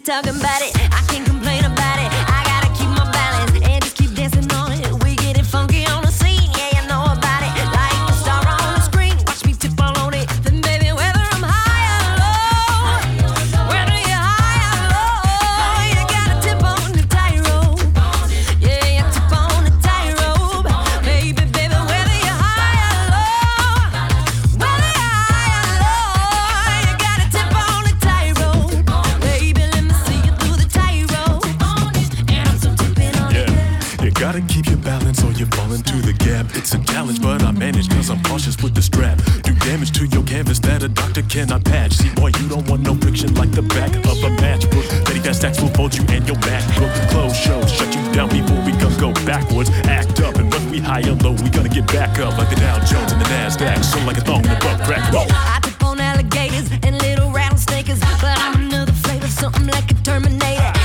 talking about it. I can't complain about it. I gotta keep my balance and just keep dancing on it. We get it funky on the scene, yeah, you know about it. Like the star on the screen, watch me tip all on it. Then baby, whether I'm high or low, whether you're high or low, you gotta tip on the tightrope. Yeah, you tip on the tightrope. Baby, whether you're high or low, whether you're high or low, you gotta tip on the tightrope. Baby, let me see you through the tightrope. And I'm so tipping on it. Yeah, you gotta keep your balance or you fall into the gap. It's a challenge, but I manage cause I'm cautious with the strap. Do damage to your canvas that a doctor cannot patch. See, boy, you don't want no friction like the back of a matchbook. Petty fast stacks will fold you and your MacBook. Close shows, shut you down before we come go backwards. Act up, and whether we high or low, we gonna get back up like the Dow Jones and the NASDAQ. So like a thong in the butt crack. Whoa. I tip on alligators and little rattlesnakers, but I'm another flavor, something like a Terminator.